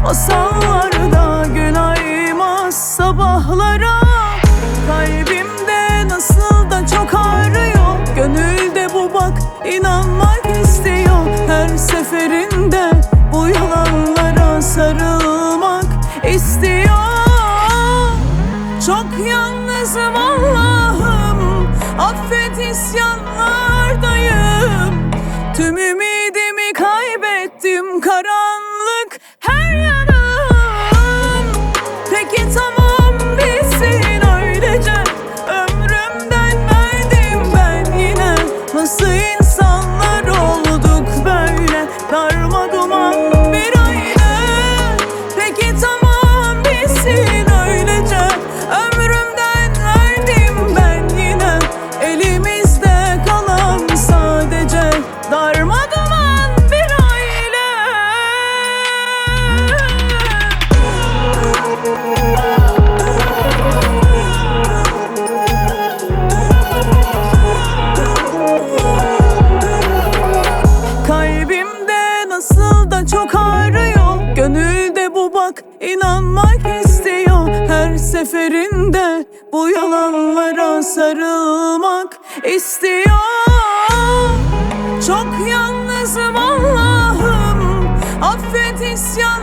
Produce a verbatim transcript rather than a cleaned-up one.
Masallarda gün aymaz sabahlara. Kalbimde nasıl da çok ağrıyor, gönülde bu bak inanmak istiyor. Her seferinde bu yalanlara sarılmak istiyor. Çok yalnızım Allah'ım, affet isyanlardayım. Tüm ümidimi kaybettim, karanlık her yanım. Peki tamam bitsin öylece, ömrümden verdim ben yine. Nasıl insanlar olduk böyle, darma duman bir aile. Peki tamam bitsin öylece, ömrümden verdim ben yine. Elimizde kalan sadece darma duman bir aile. Kalbimde nasıl da çok ağrıyor, gönülde bu bak inanmak istiyor. Her seferinde bu yalanlara sarılmak istiyor. Çok yalnızım Allah'ım, affet isyan